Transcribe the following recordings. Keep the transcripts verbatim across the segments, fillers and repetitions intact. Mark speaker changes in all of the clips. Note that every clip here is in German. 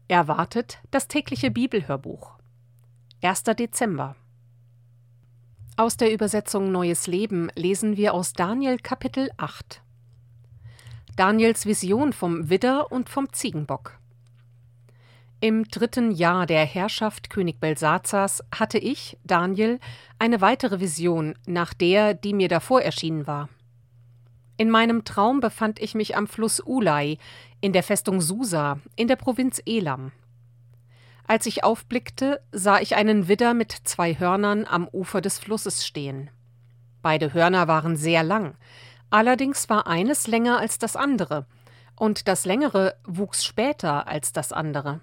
Speaker 1: Erwartet das tägliche Bibelhörbuch. erster Dezember. Aus der Übersetzung Neues Leben lesen wir aus Daniel Kapitel acht. Daniels Vision vom Widder und vom Ziegenbock. Im dritten Jahr der Herrschaft König Belsazars hatte ich, Daniel, eine weitere Vision, nach der, die mir davor erschienen war. In meinem Traum befand ich mich am Fluss Ulai, in der Festung Susa, in der Provinz Elam. Als ich aufblickte, sah ich einen Widder mit zwei Hörnern am Ufer des Flusses stehen. Beide Hörner waren sehr lang, allerdings war eines länger als das andere, und das längere wuchs später als das andere.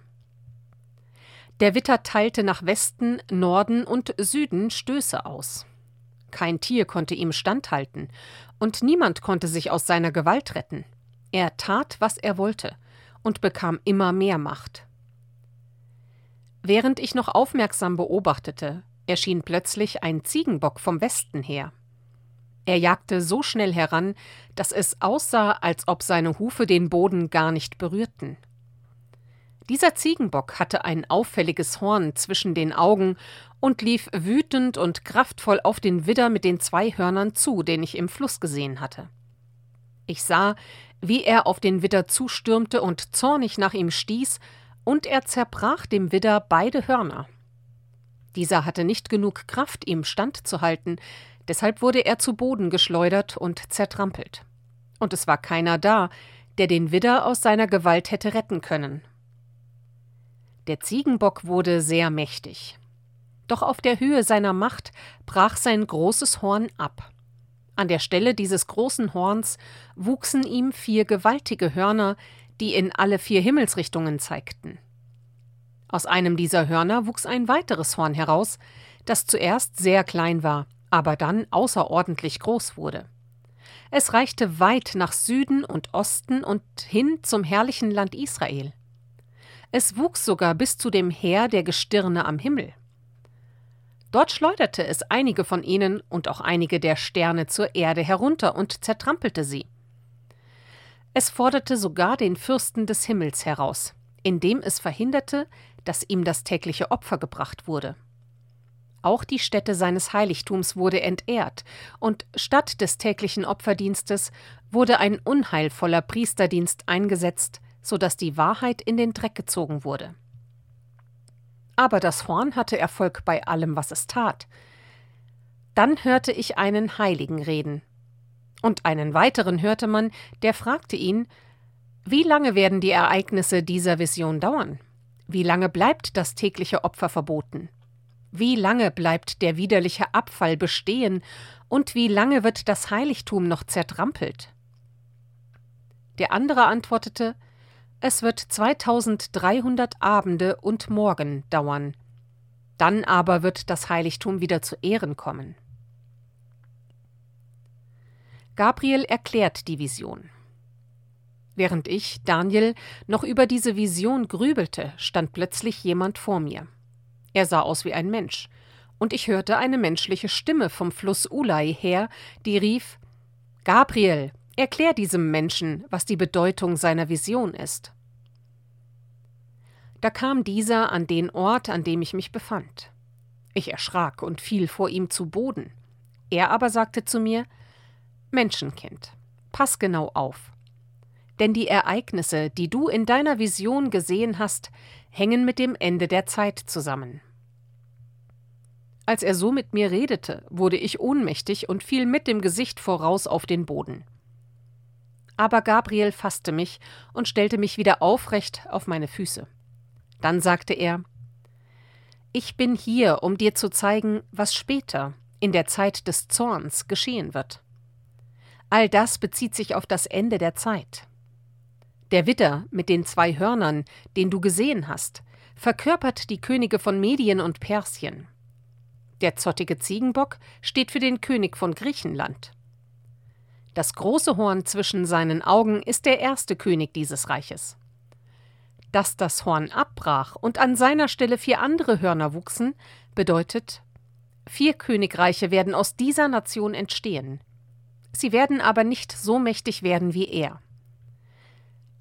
Speaker 1: Der Widder teilte nach Westen, Norden und Süden Stöße aus. Kein Tier konnte ihm standhalten, und niemand konnte sich aus seiner Gewalt retten. Er tat, was er wollte, und bekam immer mehr Macht. Während ich noch aufmerksam beobachtete, erschien plötzlich ein Ziegenbock vom Westen her. Er jagte so schnell heran, dass es aussah, als ob seine Hufe den Boden gar nicht berührten. Dieser Ziegenbock hatte ein auffälliges Horn zwischen den Augen und lief wütend und kraftvoll auf den Widder mit den zwei Hörnern zu, den ich im Fluss gesehen hatte. Ich sah, wie er auf den Widder zustürmte und zornig nach ihm stieß, und er zerbrach dem Widder beide Hörner. Dieser hatte nicht genug Kraft, ihm standzuhalten, deshalb wurde er zu Boden geschleudert und zertrampelt. Und es war keiner da, der den Widder aus seiner Gewalt hätte retten können. Der Ziegenbock wurde sehr mächtig. Doch auf der Höhe seiner Macht brach sein großes Horn ab. An der Stelle dieses großen Horns wuchsen ihm vier gewaltige Hörner, die in alle vier Himmelsrichtungen zeigten. Aus einem dieser Hörner wuchs ein weiteres Horn heraus, das zuerst sehr klein war, aber dann außerordentlich groß wurde. Es reichte weit nach Süden und Osten und hin zum herrlichen Land Israel. Es wuchs sogar bis zu dem Heer der Gestirne am Himmel. Dort schleuderte es einige von ihnen und auch einige der Sterne zur Erde herunter und zertrampelte sie. Es forderte sogar den Fürsten des Himmels heraus, indem es verhinderte, dass ihm das tägliche Opfer gebracht wurde. Auch die Stätte seines Heiligtums wurde entehrt, und statt des täglichen Opferdienstes wurde ein unheilvoller Priesterdienst eingesetzt, so dass die Wahrheit in den Dreck gezogen wurde. Aber das Horn hatte Erfolg bei allem, was es tat. Dann hörte ich einen Heiligen reden. Und einen weiteren hörte man, der fragte ihn: Wie lange werden die Ereignisse dieser Vision dauern? Wie lange bleibt das tägliche Opfer verboten? Wie lange bleibt der widerliche Abfall bestehen? Und wie lange wird das Heiligtum noch zertrampelt? Der andere antwortete: Es wird zweitausenddreihundert Abende und Morgen dauern. Dann aber wird das Heiligtum wieder zu Ehren kommen. Gabriel erklärt die Vision. Während ich, Daniel, noch über diese Vision grübelte, stand plötzlich jemand vor mir. Er sah aus wie ein Mensch, und ich hörte eine menschliche Stimme vom Fluss Ulai her, die rief: Gabriel, erklär diesem Menschen, was die Bedeutung seiner Vision ist. Da kam dieser an den Ort, an dem ich mich befand. Ich erschrak und fiel vor ihm zu Boden. Er aber sagte zu mir: Menschenkind, pass genau auf. Denn die Ereignisse, die du in deiner Vision gesehen hast, hängen mit dem Ende der Zeit zusammen. Als er so mit mir redete, wurde ich ohnmächtig und fiel mit dem Gesicht voraus auf den Boden. Aber Gabriel fasste mich und stellte mich wieder aufrecht auf meine Füße. Dann sagte er: Ich bin hier, um dir zu zeigen, was später, in der Zeit des Zorns, geschehen wird. All das bezieht sich auf das Ende der Zeit. Der Widder mit den zwei Hörnern, den du gesehen hast, verkörpert die Könige von Medien und Persien. Der zottige Ziegenbock steht für den König von Griechenland. Das große Horn zwischen seinen Augen ist der erste König dieses Reiches. Dass das Horn abbrach und an seiner Stelle vier andere Hörner wuchsen, bedeutet, vier Königreiche werden aus dieser Nation entstehen. Sie werden aber nicht so mächtig werden wie er.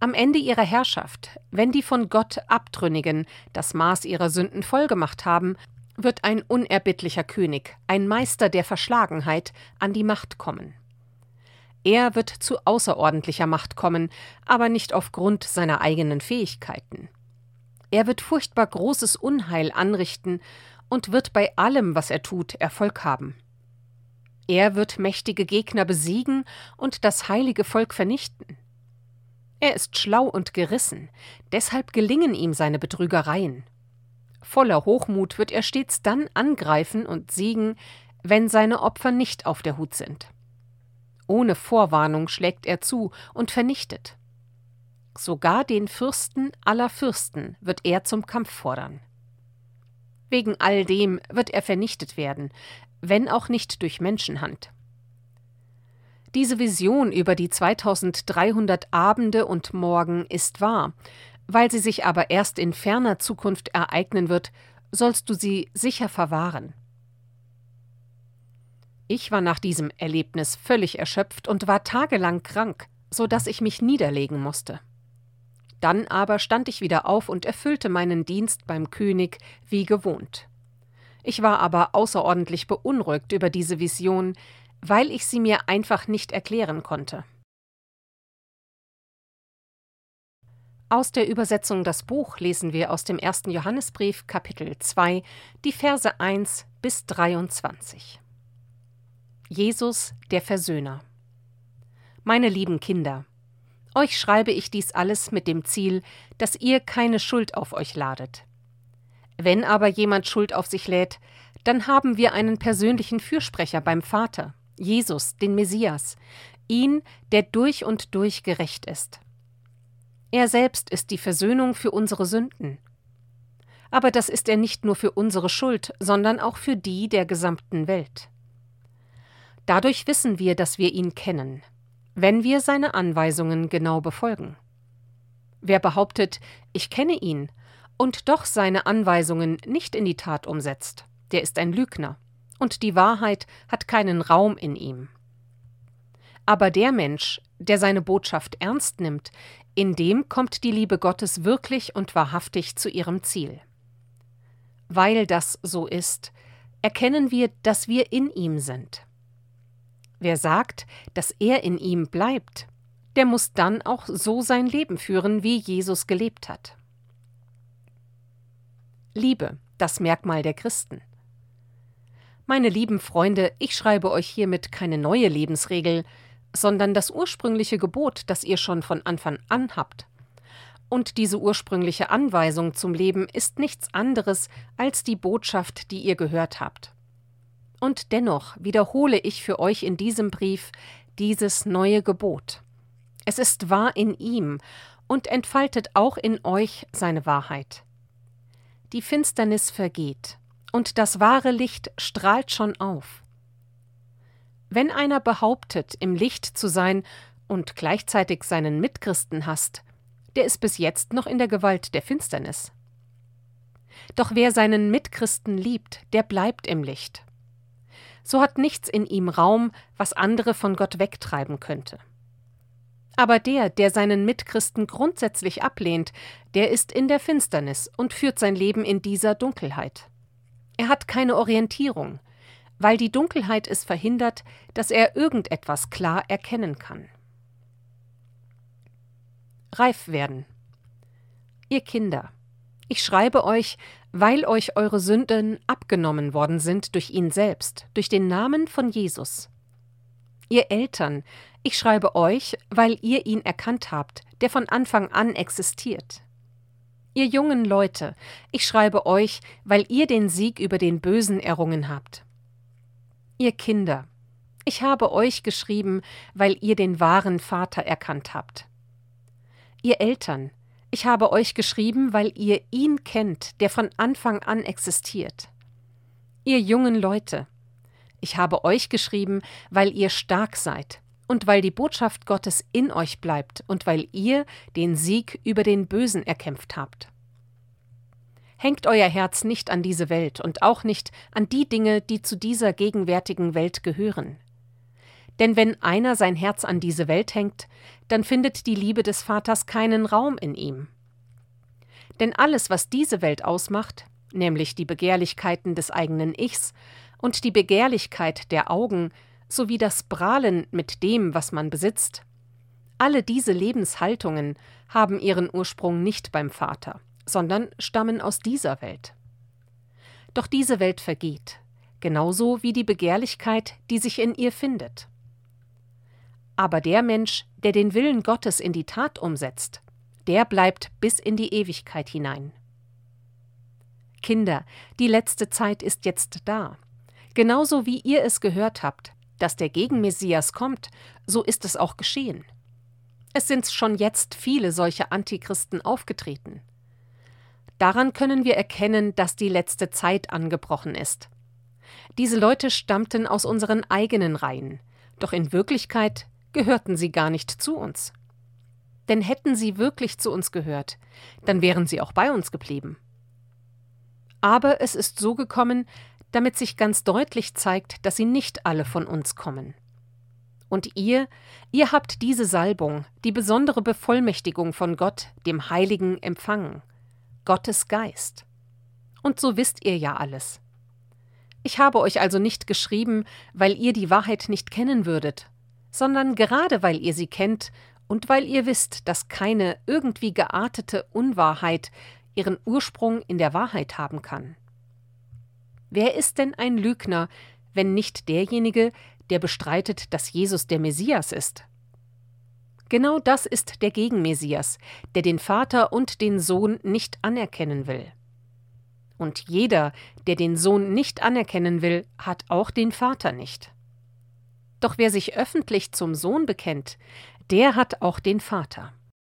Speaker 1: Am Ende ihrer Herrschaft, wenn die von Gott Abtrünnigen das Maß ihrer Sünden vollgemacht haben, wird ein unerbittlicher König, ein Meister der Verschlagenheit, an die Macht kommen. Er wird zu außerordentlicher Macht kommen, aber nicht aufgrund seiner eigenen Fähigkeiten. Er wird furchtbar großes Unheil anrichten und wird bei allem, was er tut, Erfolg haben. Er wird mächtige Gegner besiegen und das heilige Volk vernichten. Er ist schlau und gerissen, deshalb gelingen ihm seine Betrügereien. Voller Hochmut wird er stets dann angreifen und siegen, wenn seine Opfer nicht auf der Hut sind. Ohne Vorwarnung schlägt er zu und vernichtet. Sogar den Fürsten aller Fürsten wird er zum Kampf fordern. Wegen all dem wird er vernichtet werden, wenn auch nicht durch Menschenhand. Diese Vision über die zweitausenddreihundert Abende und Morgen ist wahr. Weil sie sich aber erst in ferner Zukunft ereignen wird, sollst du sie sicher verwahren. Ich war nach diesem Erlebnis völlig erschöpft und war tagelang krank, so dass ich mich niederlegen musste. Dann aber stand ich wieder auf und erfüllte meinen Dienst beim König wie gewohnt. Ich war aber außerordentlich beunruhigt über diese Vision, weil ich sie mir einfach nicht erklären konnte. Aus der Übersetzung Das Buch lesen wir aus dem ersten Johannesbrief, Kapitel zwei, die Verse eins bis dreiundzwanzig. Jesus, der Versöhner. Meine lieben Kinder, euch schreibe ich dies alles mit dem Ziel, dass ihr keine Schuld auf euch ladet. Wenn aber jemand Schuld auf sich lädt, dann haben wir einen persönlichen Fürsprecher beim Vater, Jesus, den Messias, ihn, der durch und durch gerecht ist. Er selbst ist die Versöhnung für unsere Sünden. Aber das ist er nicht nur für unsere Schuld, sondern auch für die der gesamten Welt. Dadurch wissen wir, dass wir ihn kennen, wenn wir seine Anweisungen genau befolgen. Wer behauptet, ich kenne ihn, und doch seine Anweisungen nicht in die Tat umsetzt, der ist ein Lügner, und die Wahrheit hat keinen Raum in ihm. Aber der Mensch, der seine Botschaft ernst nimmt, in dem kommt die Liebe Gottes wirklich und wahrhaftig zu ihrem Ziel. Weil das so ist, erkennen wir, dass wir in ihm sind. Wer sagt, dass er in ihm bleibt, der muss dann auch so sein Leben führen, wie Jesus gelebt hat. Liebe, das Merkmal der Christen. Meine lieben Freunde, ich schreibe euch hiermit keine neue Lebensregel, sondern das ursprüngliche Gebot, das ihr schon von Anfang an habt. Und diese ursprüngliche Anweisung zum Leben ist nichts anderes als die Botschaft, die ihr gehört habt. Und dennoch wiederhole ich für euch in diesem Brief dieses neue Gebot. Es ist wahr in ihm und entfaltet auch in euch seine Wahrheit. Die Finsternis vergeht, und das wahre Licht strahlt schon auf. Wenn einer behauptet, im Licht zu sein und gleichzeitig seinen Mitchristen hasst, der ist bis jetzt noch in der Gewalt der Finsternis. Doch wer seinen Mitchristen liebt, der bleibt im Licht. So hat nichts in ihm Raum, was andere von Gott wegtreiben könnte. Aber der, der seinen Mitchristen grundsätzlich ablehnt, der ist in der Finsternis und führt sein Leben in dieser Dunkelheit. Er hat keine Orientierung, weil die Dunkelheit es verhindert, dass er irgendetwas klar erkennen kann. Reif werden. Ihr Kinder, ich schreibe euch, weil euch eure Sünden abgenommen worden sind durch ihn selbst, durch den Namen von Jesus. Ihr Eltern, ich schreibe euch, weil ihr ihn erkannt habt, der von Anfang an existiert. Ihr jungen Leute, ich schreibe euch, weil ihr den Sieg über den Bösen errungen habt. Ihr Kinder, ich habe euch geschrieben, weil ihr den wahren Vater erkannt habt. Ihr Eltern, ich habe euch geschrieben, weil ihr ihn kennt, der von Anfang an existiert. Ihr jungen Leute, ich habe euch geschrieben, weil ihr stark seid und weil die Botschaft Gottes in euch bleibt und weil ihr den Sieg über den Bösen erkämpft habt. Hängt euer Herz nicht an diese Welt und auch nicht an die Dinge, die zu dieser gegenwärtigen Welt gehören. Denn wenn einer sein Herz an diese Welt hängt, dann findet die Liebe des Vaters keinen Raum in ihm. Denn alles, was diese Welt ausmacht, nämlich die Begehrlichkeiten des eigenen Ichs und die Begehrlichkeit der Augen sowie das Prahlen mit dem, was man besitzt, alle diese Lebenshaltungen haben ihren Ursprung nicht beim Vater, sondern stammen aus dieser Welt. Doch diese Welt vergeht, genauso wie die Begehrlichkeit, die sich in ihr findet. Aber der Mensch, der den Willen Gottes in die Tat umsetzt, der bleibt bis in die Ewigkeit hinein. Kinder, die letzte Zeit ist jetzt da. Genauso wie ihr es gehört habt, dass der Gegenmessias kommt, so ist es auch geschehen. Es sind schon jetzt viele solche Antichristen aufgetreten. Daran können wir erkennen, dass die letzte Zeit angebrochen ist. Diese Leute stammten aus unseren eigenen Reihen, doch in Wirklichkeit gehörten sie gar nicht zu uns. Denn hätten sie wirklich zu uns gehört, dann wären sie auch bei uns geblieben. Aber es ist so gekommen, damit sich ganz deutlich zeigt, dass sie nicht alle von uns kommen. Und ihr, ihr habt diese Salbung, die besondere Bevollmächtigung von Gott, dem Heiligen, empfangen, Gottes Geist. Und so wisst ihr ja alles. Ich habe euch also nicht geschrieben, weil ihr die Wahrheit nicht kennen würdet, sondern gerade weil ihr sie kennt und weil ihr wisst, dass keine irgendwie geartete Unwahrheit ihren Ursprung in der Wahrheit haben kann. Wer ist denn ein Lügner, wenn nicht derjenige, der bestreitet, dass Jesus der Messias ist? Genau das ist der Gegenmessias, der den Vater und den Sohn nicht anerkennen will. Und jeder, der den Sohn nicht anerkennen will, hat auch den Vater nicht. Doch wer sich öffentlich zum Sohn bekennt, der hat auch den Vater.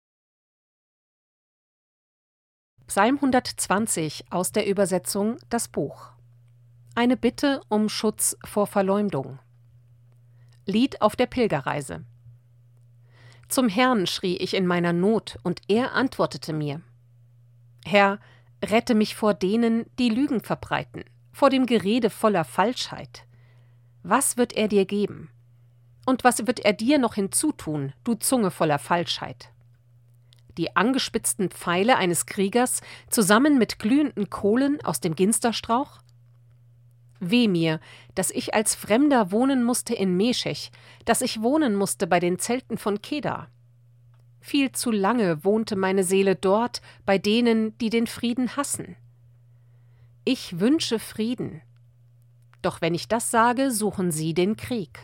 Speaker 1: Psalm hundertzwanzig aus der Übersetzung Das Buch. Eine Bitte um Schutz vor Verleumdung. Lied auf der Pilgerreise. Zum Herrn schrie ich in meiner Not, und er antwortete mir. Herr, rette mich vor denen, die Lügen verbreiten, vor dem Gerede voller Falschheit. Was wird er dir geben? Und was wird er dir noch hinzutun, du Zunge voller Falschheit? Die angespitzten Pfeile eines Kriegers zusammen mit glühenden Kohlen aus dem Ginsterstrauch? Weh mir, dass ich als Fremder wohnen musste in Meschech, dass ich wohnen musste bei den Zelten von Kedar. Viel zu lange wohnte meine Seele dort, bei denen, die den Frieden hassen. Ich wünsche Frieden. Doch wenn ich das sage, suchen sie den Krieg.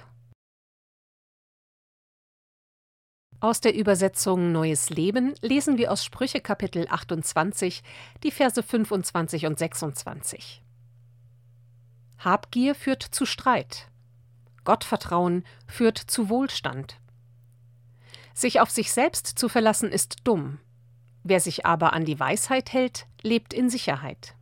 Speaker 1: Aus der Übersetzung Neues Leben lesen wir aus Sprüche Kapitel achtundzwanzig, die Verse fünfundzwanzig und sechsundzwanzig. Habgier führt zu Streit. Gottvertrauen führt zu Wohlstand. Sich auf sich selbst zu verlassen ist dumm. Wer sich aber an die Weisheit hält, lebt in Sicherheit.